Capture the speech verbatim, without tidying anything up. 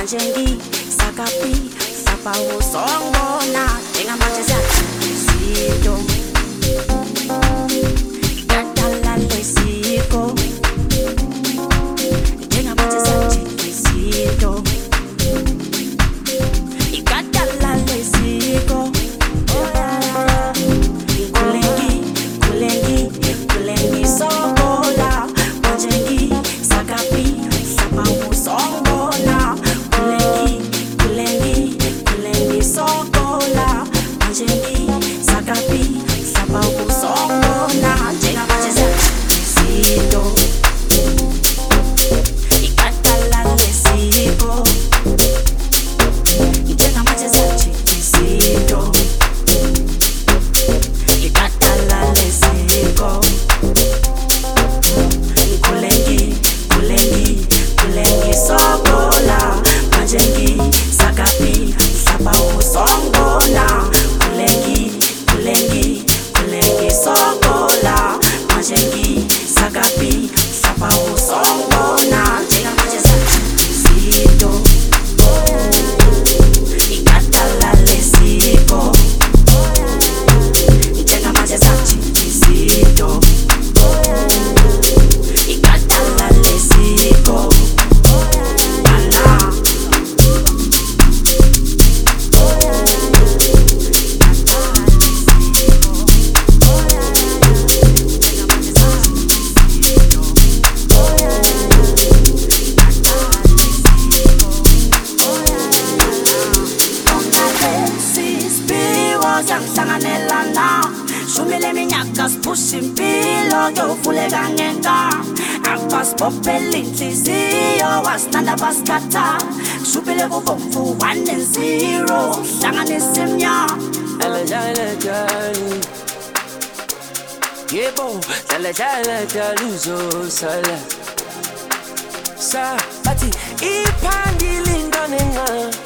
manje ngisakaphi sapa usongona njengamanje siyathizido ikadala lesiko njengamanje siyathizido ikadala lesiko kulengi kulengi kulengi sokola manje ngisakaphi sapa usongona kulengi kulengi kulengi sokola manje ngisakaphi sapa usongona njengamanje siyathizido ikadala lesiko njengamanje siyathizido ikadala lesiko kulengi kulengi kulengi sokola manje ngisakaphi sapa usongona kulengi kulengi kulengi sokola manje ngisakaphi sapa usongona njengamanje siyathizido ikadala lesiko njengamanje siyathizido ikadala lesiko ala Sangsanganelana shumile minyaka sipusha impilo yovuleka ngenka akubasibopela inhliziyo wasinanda basikhatha shubile kubomvu one and zero hlanganisa imnyama yebo dlala dlala dlala uzosala sa bathi iphandi lindone nga